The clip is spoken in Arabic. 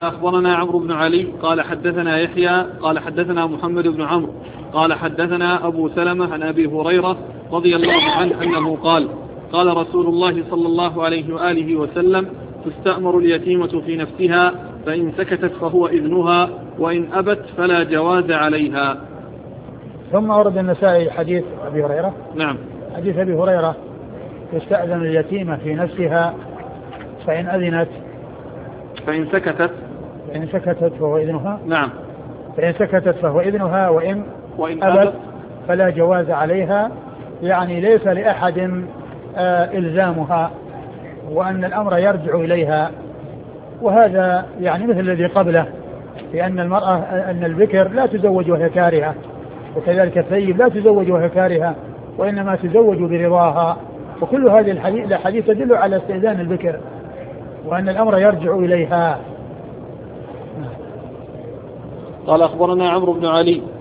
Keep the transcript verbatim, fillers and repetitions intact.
أخبرنا عمرو بن علي قال حدثنا يحيى قال حدثنا محمد بن عمرو قال حدثنا أبو سلمة عن أبي هريرة رضي الله عنه أنه قال قال رسول الله صلى الله عليه وآله وسلم تستأمر اليتيمة في نفسها فإن سكتت فهو إذنها وإن أبت فلا جواز عليها. ثم أورد النسائي حديث أبي هريرة. نعم. حديث أبي هريرة تستأذن اليتيمة في نفسها فإن أذنت فإن سكتت فإن سكتت فهو إذنها. نعم. فإن سكتت فهو إذنها وإن, وإن أبت, أبت فلا جواز عليها، يعني ليس لأحد آه إلزامها وأن الأمر يرجع إليها. وهذا يعني مثل الذي قبله، لأن المرأة أن البكر لا تزوج وهي كارهة، وكذلك الثيب لا تزوج وهي كارهة، وإنما تزوج برضاها. وكل هذه الحديث تدل على استئذان البكر وأن الأمر يرجع إليها. قال أخبرنا عمرو بن علي